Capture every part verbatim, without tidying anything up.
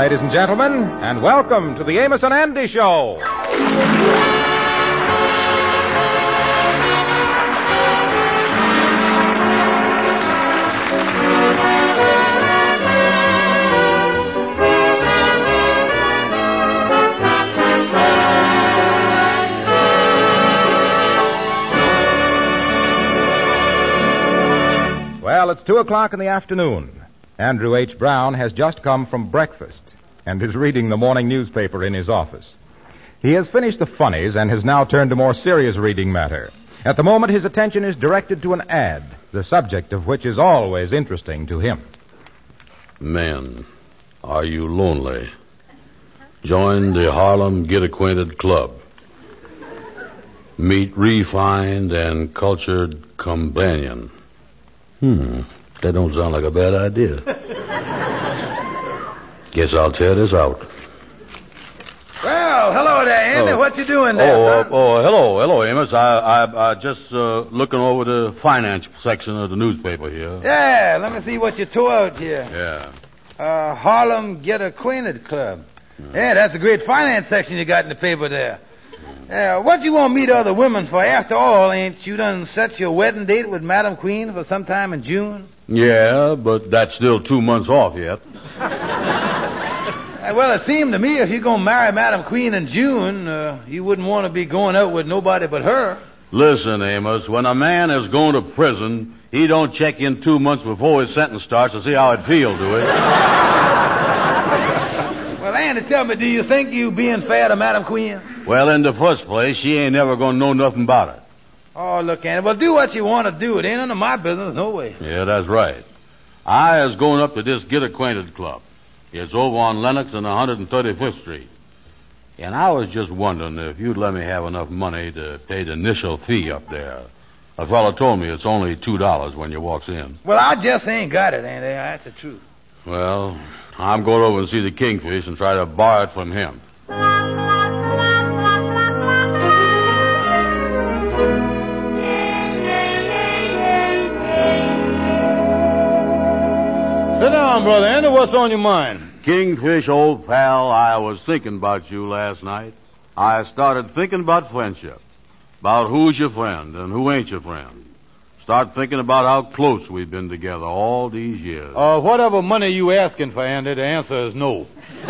ladies and gentlemen, and welcome to the Amos and Andy Show. Well, it's two o'clock in the afternoon. Andrew H. Brown has just come from breakfast and is reading the morning newspaper in his office. He has finished the funnies and has now turned to more serious reading matter. At the moment, his attention is directed to an ad, the subject of which is always interesting to him. Men, are you lonely? Join the Harlem Get Acquainted Club. Meet refined and cultured companion. Hmm, that don't sound like a bad idea. Guess I'll tear this out. Well, hello there, Andy. Oh. What you doing there, Oh, uh, son? oh, hello, hello, Amos. I, I, I just uh, looking over the finance section of the newspaper here. Yeah, let me see what you tore out here. Yeah. Uh, Harlem Get Acquainted Club. Yeah, that's a great finance section you got in the paper there. Yeah, what you want to meet other women for? After all, ain't you done set your wedding date with Madam Queen for sometime in June? Yeah, but that's still two months off yet. Uh, well, it seemed to me if you're going to marry Madam Queen in June, uh, you wouldn't want to be going out with nobody but her. Listen, Amos, when a man is going to prison, he don't check in two months before his sentence starts to see how it feels, do he? Well, Andy, tell me, do you think you being fair to Madam Queen? Well, in the first place, she ain't never going to know nothing about it. Oh, look, Andy, well, do what you want to do. It ain't none of my business, no way. Yeah, that's right. I is going up to this Get Acquainted Club. It's over on Lenox and one hundred thirty-fifth Street. And I was just wondering if you'd let me have enough money to pay the initial fee up there. A fellow told me it's only two dollars when you walks in. Well, I just ain't got it, Andy. That's the truth. Well, I'm going over and see the Kingfish and try to borrow it from him. Sit down, Brother Andy. What's on your mind? Kingfish, old pal, I was thinking about you last night. I started thinking about friendship, about who's your friend and who ain't your friend. Start thinking about how close we've been together all these years. Uh, whatever money you asking for, Andy, the answer is no.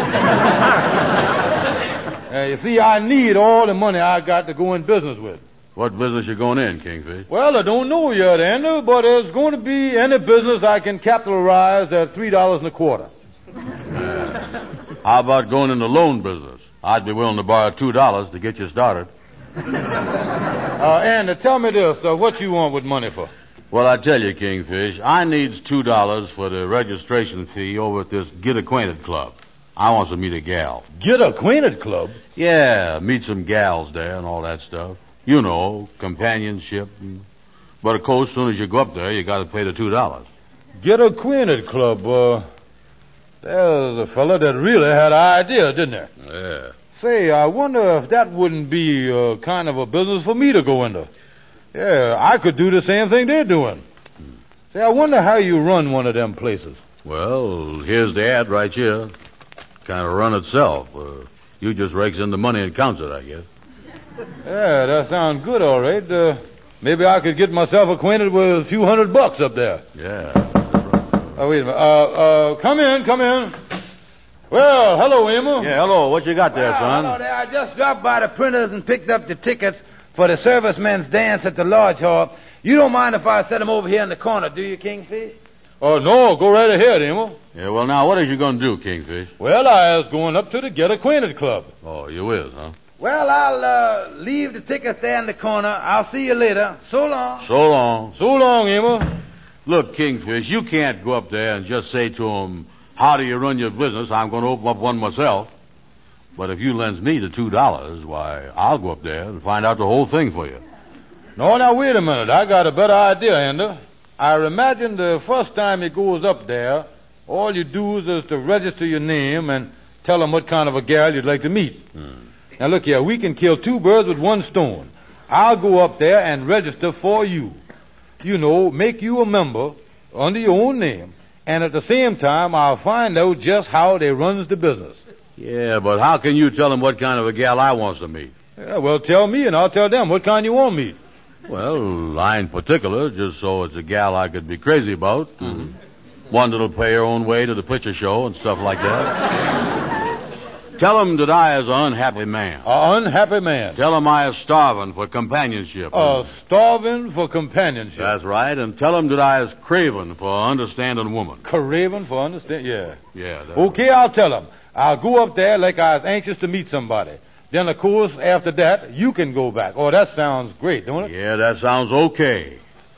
uh, you see, I need all the money I got to go in business with. What business you going in, Kingfish? Well, I don't know yet, Andy, but there's going to be any business I can capitalize at three dollars and a quarter. How about going in the loan business? I'd be willing to borrow two dollars to get you started. Uh, Andy, tell me this, uh, what you want with money for? Well, I tell you, Kingfish, I needs two dollars for the registration fee over at this Get Acquainted Club. I wants to meet a gal. Get Acquainted Club? Yeah, meet some gals there and all that stuff. You know, companionship. And... But, of course, as soon as you go up there, you got to pay the two dollars. Get Acquainted Club, uh... There's a fella that really had an idea, didn't there? Yeah. Say, I wonder if that wouldn't be uh, kind of a business for me to go into. Yeah, I could do the same thing they're doing. Hmm. Say, I wonder how you run one of them places. Well, here's the ad right here. Kind of run itself. Uh, you just rakes in the money and counts it, I guess. Yeah, that sounds good, all right. Uh, maybe I could get myself acquainted with a few hundred bucks up there. Yeah. Oh, wait a minute. Uh, uh, come in, come in. Well, hello, Emma. Yeah, hello. What you got there, Well, son? hello there. I just dropped by the printers and picked up the tickets for the servicemen's dance at the Lodge Hall. You don't mind if I set them over here in the corner, do you, Kingfish? Oh, no, go right ahead, Emma. Yeah, well, now, what is you going to do, Kingfish? Well, I was going up to the Get Acquainted Club. Oh, you is, huh? Well, I'll uh, leave the tickets there in the corner. I'll see you later. So long. So long. So long, Emma. Look, Kingfish, you can't go up there and just say to him, how do you run your business? I'm going to open up one myself. But if you lends me the two dollars, why, I'll go up there and find out the whole thing for you. No, now, wait a minute. I got a better idea, Andy. I imagine the first time he goes up there, all you do is, is to register your name and tell him what kind of a gal you'd like to meet. Hmm. Now, look here. We can kill two birds with one stone. I'll go up there and register for you. You know, make you a member under your own name. and at the same time, I'll find out just how they runs the business. Yeah, but how can you tell them what kind of a gal I wants to meet? Yeah, well, tell me, and I'll tell them what kind you want me. Well, I in particular, just so it's a gal I could be crazy about. Mm-hmm. One that'll pay her own way to the picture show and stuff like that. Tell them that I is an unhappy man. An unhappy man? Tell them I is starving for companionship. Uh, starving for companionship. That's right, and tell them that I is craving for an understanding woman. Craving for understanding? Yeah. Yeah. Okay, right. I'll tell them. I'll go up there like I was anxious to meet somebody. Then, of course, after that, you can go back. Oh, that sounds great, don't it? Yeah, that sounds okay.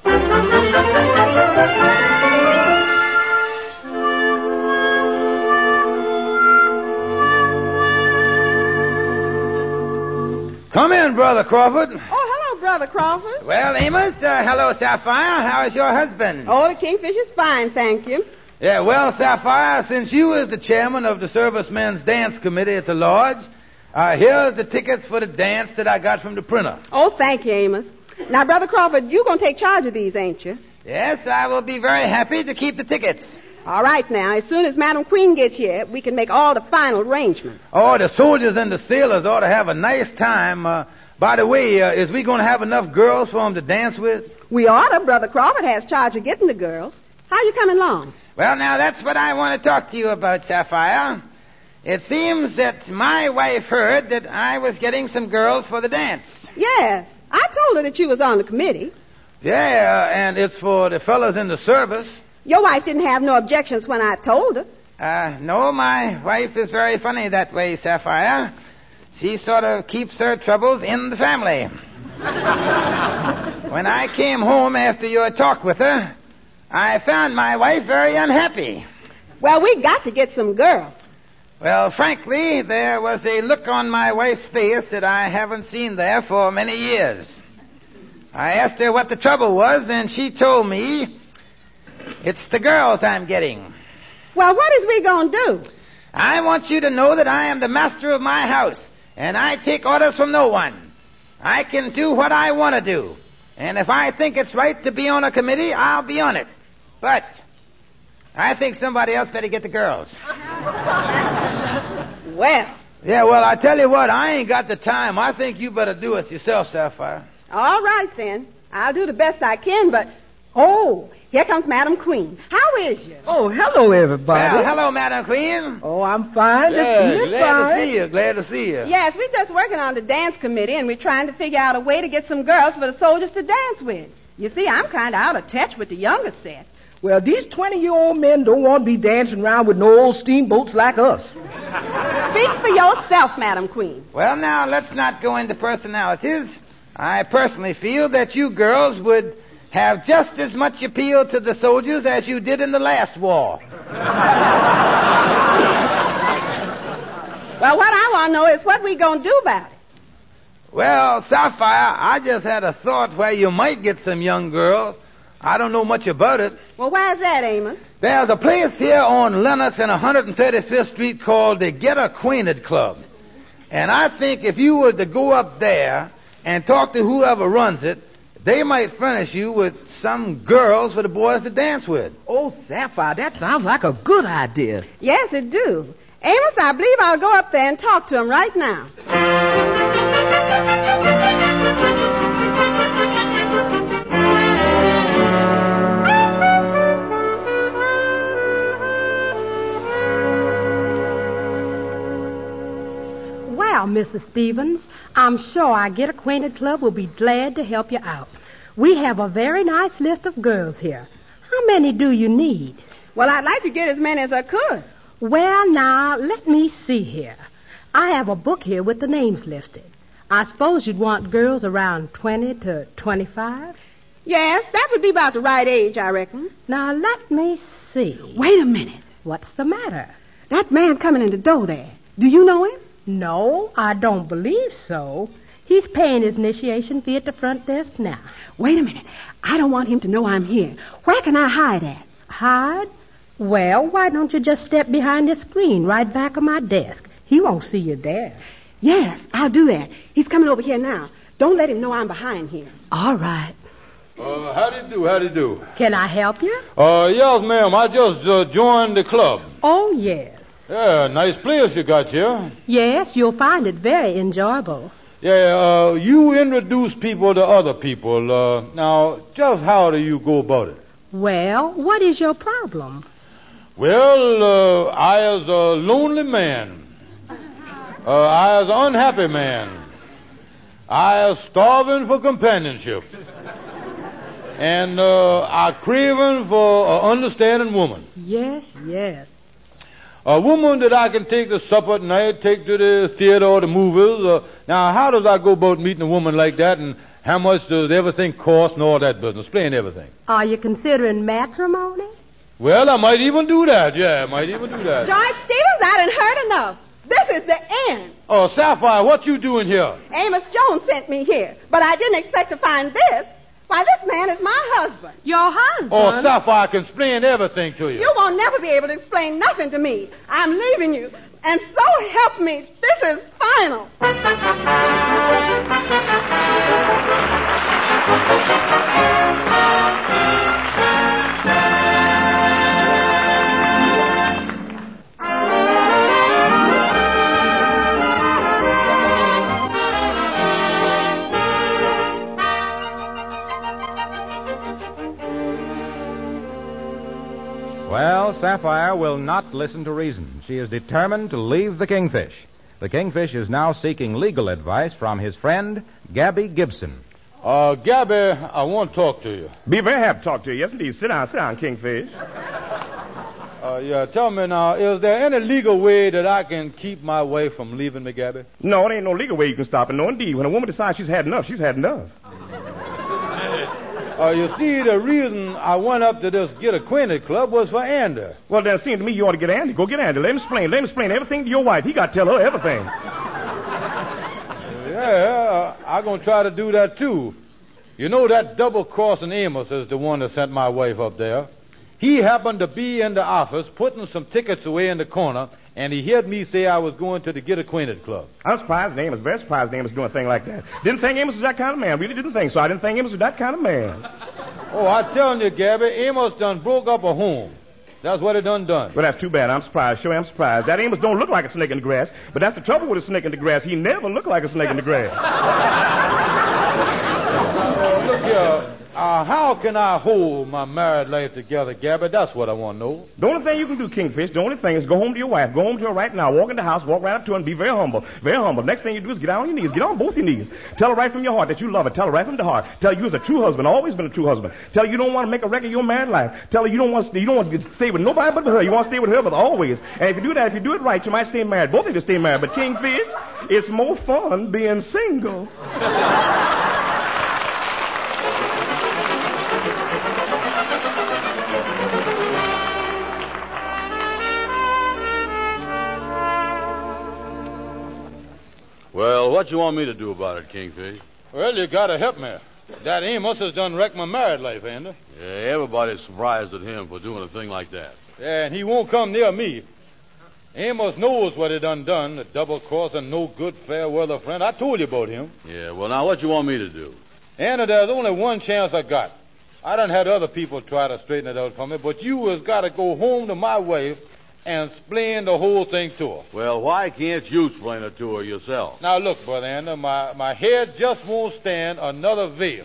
Come in, Brother Crawford. Oh, hello, Brother Crawford. Well, Amos, uh, hello, Sapphire. How is your husband? Oh, the Kingfish is fine, thank you. Yeah, well, Sapphire, since you is the chairman of the Servicemen's Dance Committee at the Lodge, uh, here's the tickets for the dance that I got from the printer. Oh, thank you, Amos. Now, Brother Crawford, you're going to take charge of these, ain't you? Yes, I will be very happy to keep the tickets. All right, now, as soon as Madam Queen gets here, we can make all the final arrangements. Oh, the soldiers and the sailors ought to have a nice time. Uh, by the way, uh, is we going to have enough girls for them to dance with? We ought to. Brother Crawford has charge of getting the girls. How you coming along? Well, now, that's what I want to talk to you about, Sapphire. It seems that my wife heard that I was getting some girls for the dance. Yes, I told her that you was on the committee. Yeah, and it's for the fellas in the service. Your wife didn't have no objections when I told her. Uh, no, my wife is very funny that way, Sapphire. She sort of keeps her troubles in the family. When I came home after your talk with her, I found my wife very unhappy. Well, we got to get some girls. Well, frankly, there was a look on my wife's face that I haven't seen there for many years. I asked her what the trouble was, and she told me, it's the girls I'm getting. Well, what is we going to do? I want you to know that I am the master of my house, and I take orders from no one. I can do what I want to do. And if I think it's right to be on a committee, I'll be on it. But I think somebody else better get the girls. Well. Yeah, well, I tell you what, I ain't got the time. I think you better do it yourself, Sapphire. All right, then. I'll do the best I can, but... Oh, here comes Madam Queen. How is you? Oh, hello, everybody. Well, hello, Madam Queen. Oh, I'm fine. Yeah, You're glad fine. to see you. Glad to see you. Yes, we're just working on the dance committee, and we're trying to figure out a way to get some girls for the soldiers to dance with. You see, I'm kind of out of touch with the younger set. Well, these twenty-year-old men don't want to be dancing around with no old steamboats like us. Speak for yourself, Madam Queen. Well, now, let's not go into personalities. I personally feel that you girls would have just as much appeal to the soldiers as you did in the last war. Well, what I want to know is what we going to do about it. Well, Sapphire, I just had a thought where you might get some young girls. I don't know much about it. Well, why's that, Amos? There's a place here on Lenox and one hundred thirty-fifth Street called the Get Acquainted Club. And I think if you were to go up there and talk to whoever runs it, they might furnish you with some girls for the boys to dance with. Oh, Sapphire, that sounds like a good idea. Yes, it do. Amos, I believe I'll go up there and talk to him right now. Well, Missus Stevens, I'm sure our Get Acquainted Club will be glad to help you out. We have a very nice list of girls here. How many do you need? Well, I'd like to get as many as I could. Well, now, let me see here. I have a book here with the names listed. I suppose you'd want girls around twenty to twenty-five? Yes, that would be about the right age, I reckon. Now, let me see. Wait a minute. What's the matter? That man coming in the door there. Do you know him? No, I don't believe so. He's paying his initiation fee at the front desk now. Wait a minute. I don't want him to know I'm here. Where can I hide at? Hide? Well, why don't you just step behind the screen right back of my desk? He won't see you there. Yes, I'll do that. He's coming over here now. Don't let him know I'm behind here. All right. Uh, how do you do? How do you do? Can I help you? Uh, yes, ma'am. I just uh, joined the club. Oh, yes. Yeah, nice place you got here. Yes, you'll find it very enjoyable. Yeah, uh, you introduce people to other people. Uh, now, just how do you go about it? Well, what is your problem? Well, uh, I is a lonely man. Uh, I is an unhappy man. I is starving for companionship. And uh, I craving for an understanding woman. Yes, yes. A woman that I can take to supper at night, take to the theater or the movies. Uh, now, how does I go about meeting a woman like that, and how much does everything cost and all that business? Explain everything. Are you considering matrimony? Well, I might even do that. Yeah, I might even do that. George Stevens, I done heard enough. This is the end. Oh, Sapphire, what you doing here? Amos Jones sent me here, but I didn't expect to find this. Why, this man is my husband. Your husband? Oh, Sapphire, I can explain everything to you. You won't never be able to explain nothing to me. I'm leaving you. And so help me, this is final. Well, Sapphire will not listen to reason. She is determined to leave the Kingfish. The Kingfish is now seeking legal advice from his friend, Gabby Gibson. Uh, Gabby, I want to talk to you. Be very happy to talk to you. Yes, indeed. Sit down, sit down, Kingfish. Uh, yeah, tell me now, is there any legal way that I can keep my wife from leaving me, Gabby? No, there ain't no legal way you can stop it. No, indeed. When a woman decides she's had enough, she's had enough. Uh, you see, the reason I went up to this Get Acquainted Club was for Andy. Well, then it seems to me you ought to get Andy. Go get Andy. Let him explain. Let him explain everything to your wife. He got to tell her everything. Yeah, I'm going to try to do that, too. You know that double-crossing Amos is the one that sent my wife up there. He happened to be in the office putting some tickets away in the corner, and he heard me say I was going to the Get Acquainted Club. I'm surprised Amos, very surprised Amos doing a thing like that. Didn't think Amos was that kind of man. Really didn't think so. I didn't think Amos was that kind of man. Oh, I'm telling you, Gabby, Amos done broke up a home. That's what he done done. Well, that's too bad. I'm surprised. Sure, I'm surprised. That Amos don't look like a snake in the grass, but that's the trouble with a snake in the grass. He never looked like a snake in the grass. uh, look here. Uh, how can I hold my married life together, Gabby? That's what I want to know. The only thing you can do, Kingfish, the only thing is go home to your wife. Go home to her right now. Walk in the house, walk right up to her, and be very humble. Very humble. Next thing you do is get on your knees. Get on both your knees. Tell her right from your heart that you love her. Tell her right from the heart. Tell her you was a true husband, always been a true husband. Tell her you don't want to make a wreck of your married life. Tell her you don't want to, you don't want to stay with nobody but with her. You want to stay with her, but always. And if you do that, if you do it right, you might stay married. Both of you stay married. But Kingfish, it's more fun being single. Well, what you want me to do about it, Kingfish? Well, you gotta help me. That Amos has done wrecked my married life, Andy. Yeah, everybody's surprised at him for doing a thing like that. Yeah, and he won't come near me. Amos knows what he done done, a double-crossing, no good, fair-weather friend. I told you about him. Yeah, well, now what you want me to do? Andy, there's only one chance I got. I done had other people try to straighten it out for me, but you has got to go home to my wife and explain the whole thing to her. Well, why can't you explain it to her yourself? Now, look, Brother Andy, my, my head just won't stand another vase.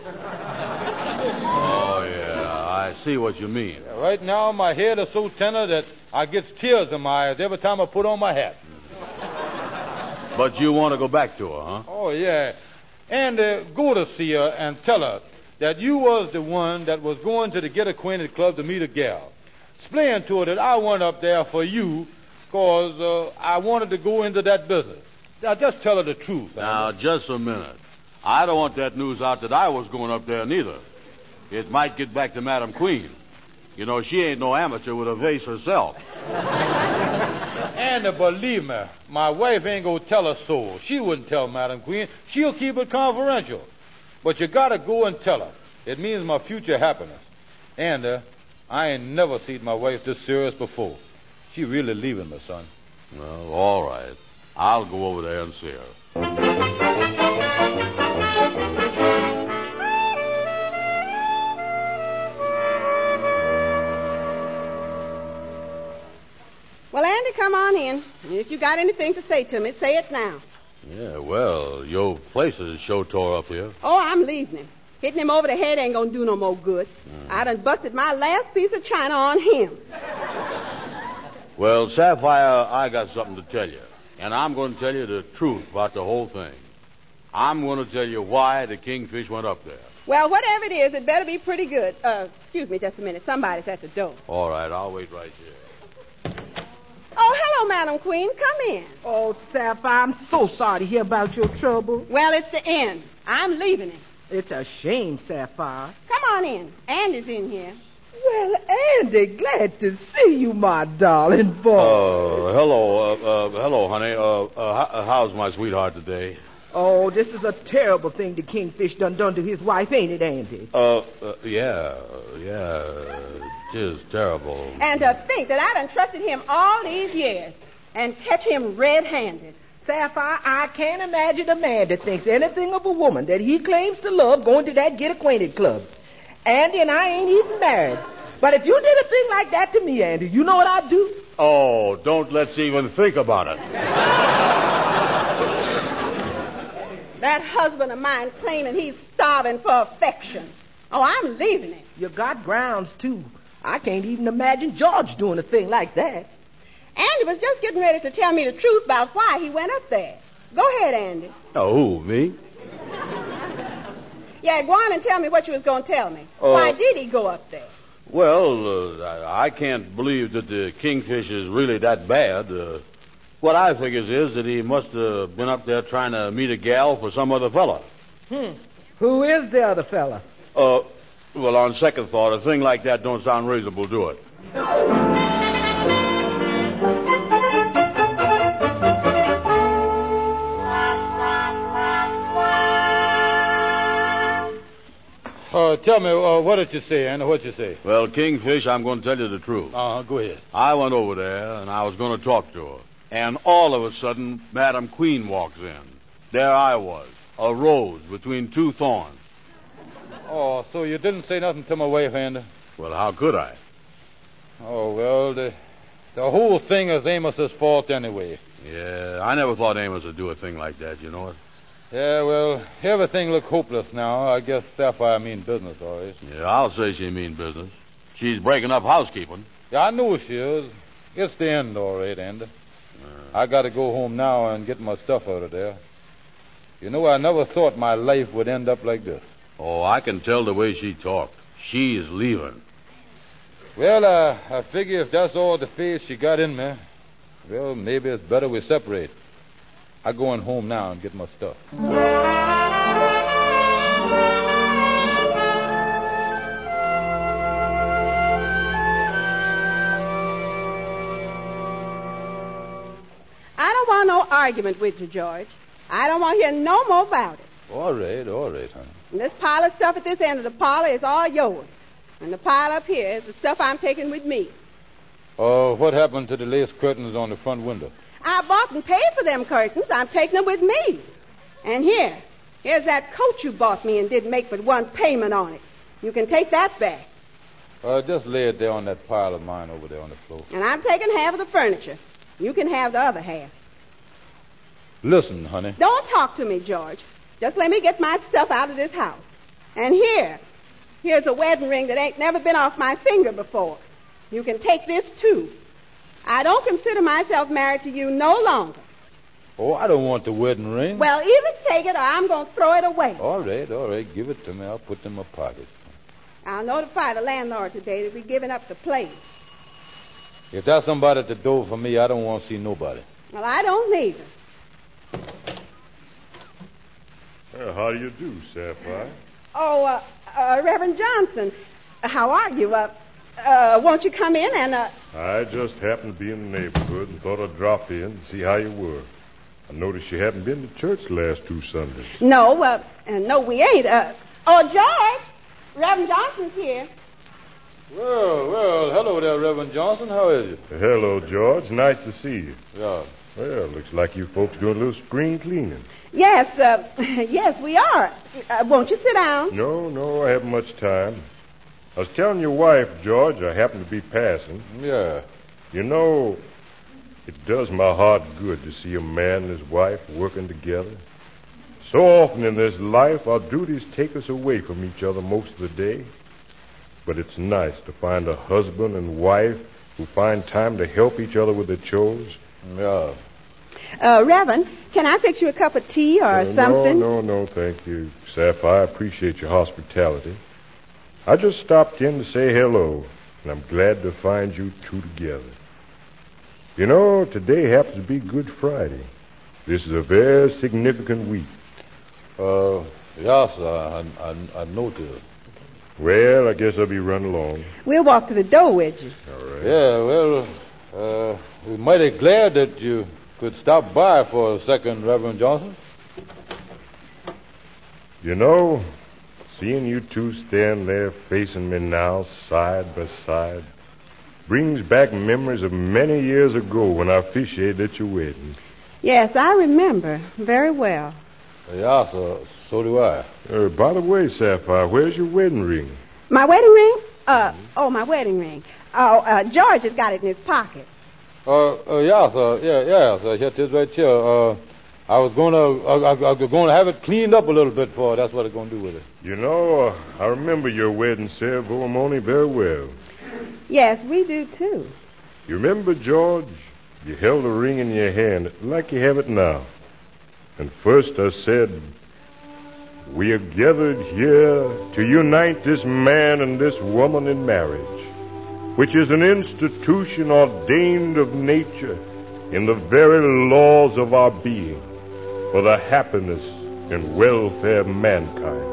Oh, yeah, I see what you mean. Yeah, right now, my head is so tender that I get tears in my eyes every time I put on my hat. But you want to go back to her, huh? Oh, yeah. And uh, go to see her and tell her that you was the one that was going to the Get Acquainted Club to meet a gal. Explain to her that I went up there for you because uh, I wanted to go into that business. Now, just tell her the truth. Now, Andy. just a minute. I don't want that news out that I was going up there neither. It might get back to Madam Queen. You know, she ain't no amateur with a vase herself. And uh, believe me, my wife ain't gonna tell her so. She wouldn't tell Madam Queen. She'll keep it confidential. But you gotta go and tell her. It means my future happiness. And uh, I ain't never seen my wife this serious before. She really leaving me, son. Well, all right. I'll go over there and see her. in. If you got anything to say to me, say it now. Yeah, well, your place is show tore up here. Oh, I'm leaving him. Hitting him over the head ain't gonna do no more good. Mm. I done busted my last piece of china on him. Well, Sapphire, I got something to tell you. And I'm going to tell you the truth about the whole thing. I'm going to tell you why the Kingfish went up there. Well, whatever it is, it better be pretty good. Uh, excuse me just a minute. Somebody's at the door. All right, I'll wait right here. Oh, hello, Madam Queen. Come in. Oh, Sapphire, I'm so sorry to hear about your trouble. Well, it's the end. I'm leaving him. It's a shame, Sapphire. Come on in. Andy's in here. Well, Andy, glad to see you, my darling boy. Uh, hello, uh, uh, hello, honey. Uh, uh, how's my sweetheart today? Oh, this is a terrible thing the Kingfish done done to his wife, ain't it, Andy? Uh, uh yeah, yeah, it is terrible. And to think that I done trusted him all these years and catch him red-handed. Sapphire, I can't imagine a man that thinks anything of a woman that he claims to love going to that get-acquainted club. Andy and I ain't even married. But if you did a thing like that to me, Andy, you know what I'd do? Oh, don't let's even think about it. That husband of mine claiming he's starving for affection. Oh, I'm leaving him. You got grounds, too. I can't even imagine George doing a thing like that. Andy was just getting ready to tell me the truth about why he went up there. Go ahead, Andy. Oh, who, me? Yeah, go on and tell me what you was going to tell me. Uh, why did he go up there? Well, uh, I can't believe that the Kingfish is really that bad. Uh, what I figures is that he must have been up there trying to meet a gal for some other fella. Hmm. Who is the other fella? Uh, well, on second thought, a thing like that don't sound reasonable, do it? Uh, tell me, uh, what did you say, Andy? What'd you say? Well, Kingfish, I'm going to tell you the truth. Uh-huh, go ahead. I went over there, and I was going to talk to her. And all of a sudden, Madam Queen walks in. There I was, a rose between two thorns. Oh, so you didn't say nothing to my wife, Andy? Well, how could I? Oh, well, the, the whole thing is Amos's fault anyway. Yeah, I never thought Amos would do a thing like that, you know it? Yeah, well, everything look hopeless now. I guess Sapphire mean business, all right. Yeah, I'll say she mean business. She's breaking up housekeeping. Yeah, I know she is. It's the end, all right, Andy. Uh, I got to go home now and get my stuff out of there. You know, I never thought my life would end up like this. Oh, I can tell the way she talked. She is leaving. Well, uh, I figure if that's all the faith she got in me, well, maybe it's better we separate. I'm going home now and get my stuff. I don't want no argument with you, George. I don't want to hear no more about it. All right, all right, honey. And this pile of stuff at this end of the parlor is all yours. And the pile up here is the stuff I'm taking with me. Oh, uh, what happened to the lace curtains on the front window? I bought and paid for them curtains. I'm taking them with me. And here, here's that coat you bought me and didn't make but one payment on it. You can take that back. Uh, just lay it there on that pile of mine over there on the floor. And I'm taking half of the furniture. You can have the other half. Listen, honey. Don't talk to me, George. Just let me get my stuff out of this house. And here, here's a wedding ring that ain't never been off my finger before. You can take this, too. I don't consider myself married to you no longer. Oh, I don't want the wedding ring. Well, either take it or I'm going to throw it away. All right, all right. Give it to me. I'll put it in my pocket. I'll notify the landlord today that we're giving up the place. If there's somebody at the door for me, I don't want to see nobody. Well, I don't neither. Well, how do you do, Sapphire? Oh, uh, uh, Reverend Johnson, how are you? Uh, uh, won't you come in and, uh... I just happened to be in the neighborhood and thought I'd drop in and see how you were. I noticed you haven't been to church the last two Sundays. No, uh, uh no, we ain't. Uh, oh, George, Reverend Johnson's here. Well, well, hello there, Reverend Johnson. How is you? Hello, George. Nice to see you. Yeah. Well, looks like you folks doing a little spring cleaning. Yes, uh, yes, we are. Uh, won't you sit down? No, no, I haven't much time. I was telling your wife, George, I happened to be passing. Yeah. You know, It does my heart good to see a man and his wife working together. So often in this life, our duties take us away from each other most of the day. But it's nice to find a husband and wife who find time to help each other with their chores. Yeah. Uh, Reverend, can I fix you a cup of tea or Uh, something? No, no, no, thank you, Sapphire. I appreciate your hospitality. I just stopped in to say hello, and I'm glad to find you two together. You know, today happens to be Good Friday. This is a very significant week. Uh, yes, sir, I, I, I noticed. Well, I guess I'll be running along. We'll walk to the door with you. All right. Yeah, well, uh, we're mighty glad that you could stop by for a second, Reverend Johnson. You know, seeing you two stand there facing me now, side by side, brings back memories of many years ago when I officiated at your wedding. Yes, I remember very well. Yeah, sir, so do I. Uh, by the way, Sapphire, where's your wedding ring? My wedding ring? Uh, oh, my wedding ring. Oh, uh, George has got it in his pocket. Uh, uh yeah, sir, yeah, yeah, sir, here it is right here. Uh, I was going to, I, I, I was going to have it cleaned up a little bit for. That's what I'm going to do with it. You know, uh, I remember your wedding ceremony very well. Yes, we do, too. You remember, George? You held the ring in your hand like you have it now. And first I said, we are gathered here to unite this man and this woman in marriage, which is an institution ordained of nature in the very laws of our being for the happiness and welfare of mankind.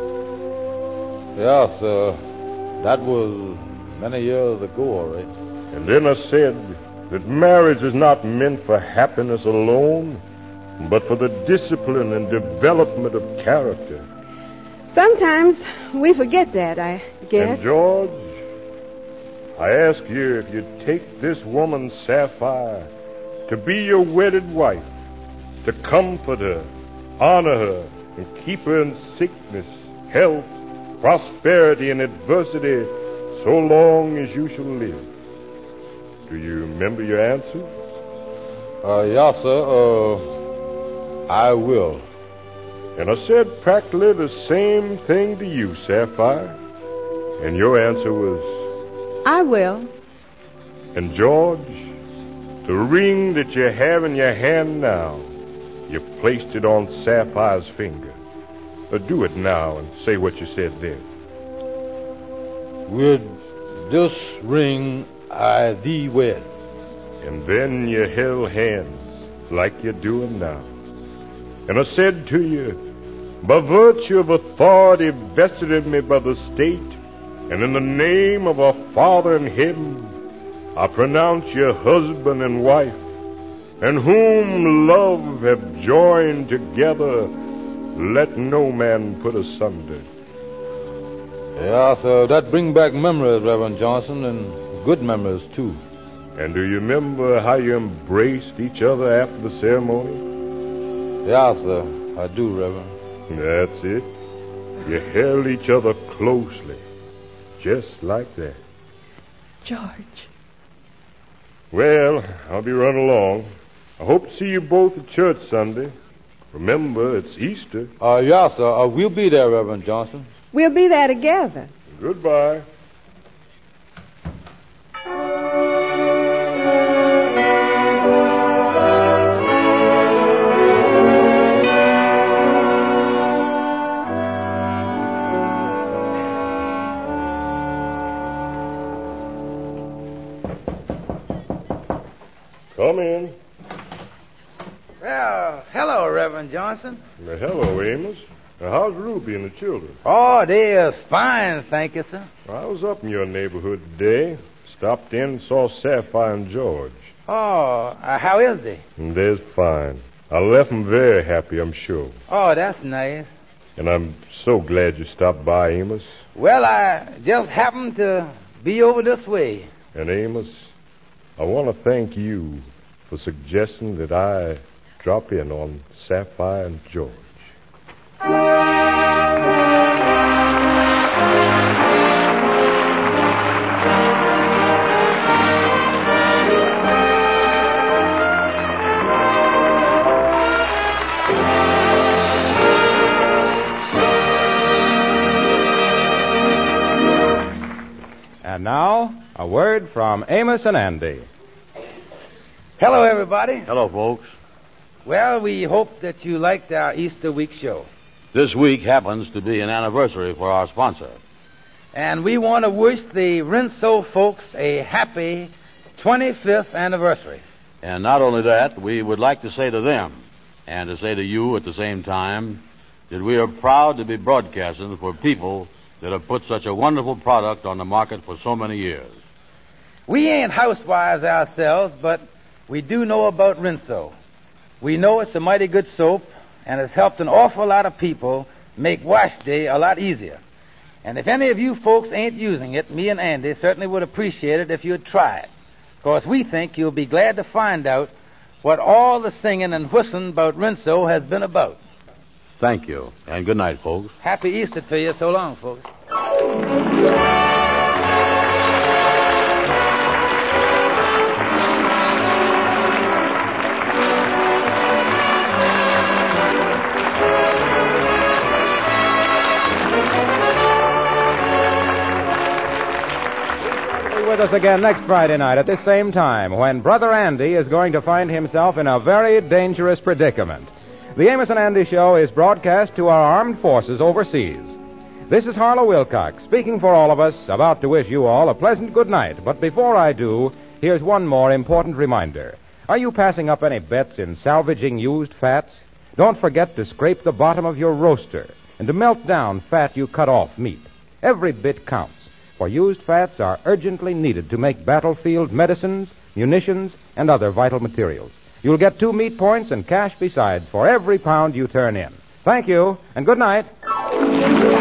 Yes, sir, that was many years ago, all right. And then I said that marriage is not meant for happiness alone, but for the discipline and development of character. Sometimes we forget that, I guess. And George, I ask you if you'd take this woman, Sapphire, to be your wedded wife, to comfort her, honor her, and keep her in sickness, health, prosperity, and adversity so long as you shall live. Do you remember your answer? Uh, yes, sir, uh... I will. And I said practically the same thing to you, Sapphire. And your answer was... I will. And George, the ring that you have in your hand now, you placed it on Sapphire's finger. But do it now and say what you said then. With this ring I thee wed. And then you held hands like you're doing now. And I said to you, by virtue of authority vested in me by the state, and in the name of our Father in heaven, I pronounce you husband and wife, and whom love have joined together, let no man put asunder. Yeah, sir, that bring back memories, Reverend Johnson, and good memories, too. And do you remember how you embraced each other after the ceremony? Yeah, sir, I do, Reverend. That's it. You held each other closely, just like that. George. Well, I'll be running along. I hope to see you both at church Sunday. Remember, it's Easter. Uh, yeah, sir, uh, we'll be there, Reverend Johnson. We'll be there together. Goodbye. Come in. Well, hello, Reverend Johnson. Well, hello, Amos. Now, how's Ruby and the children? Oh, they're fine, thank you, sir. I was up in your neighborhood today. Stopped in and saw Sapphire and George. Oh, uh, how is they? And they're fine. I left them very happy, I'm sure. Oh, that's nice. And I'm so glad you stopped by, Amos. Well, I just happened to be over this way. And Amos, I want to thank you for suggesting that I drop in on Sapphire and George. And now, a word from Amos and Andy. Hello, everybody. Hello, folks. Well, we hope that you liked our Easter week show. This week happens to be an anniversary for our sponsor. And we want to wish the Rinso folks a happy twenty-fifth anniversary. And not only that, we would like to say to them, and to say to you at the same time, that we are proud to be broadcasting for people that have put such a wonderful product on the market for so many years. We ain't housewives ourselves, but we do know about Rinso. We know it's a mighty good soap, and it's helped an awful lot of people make wash day a lot easier. And if any of you folks ain't using it, me and Andy certainly would appreciate it if you'd try it. Of course, we think you'll be glad to find out what all the singing and whistling about Rinso has been about. Thank you, and good night, folks. Happy Easter to you. So long, folks. With us again next Friday night at this same time when Brother Andy is going to find himself in a very dangerous predicament. The Amos and Andy Show is broadcast to our armed forces overseas. This is Harlow Wilcox speaking for all of us, about to wish you all a pleasant good night. But before I do, here's one more important reminder. Are you passing up any bets in salvaging used fats? Don't forget to scrape the bottom of your roaster and to melt down fat you cut off meat. Every bit counts, for used fats are urgently needed to make battlefield medicines, munitions, and other vital materials. You'll get two meat points and cash besides for every pound you turn in. Thank you, and good night.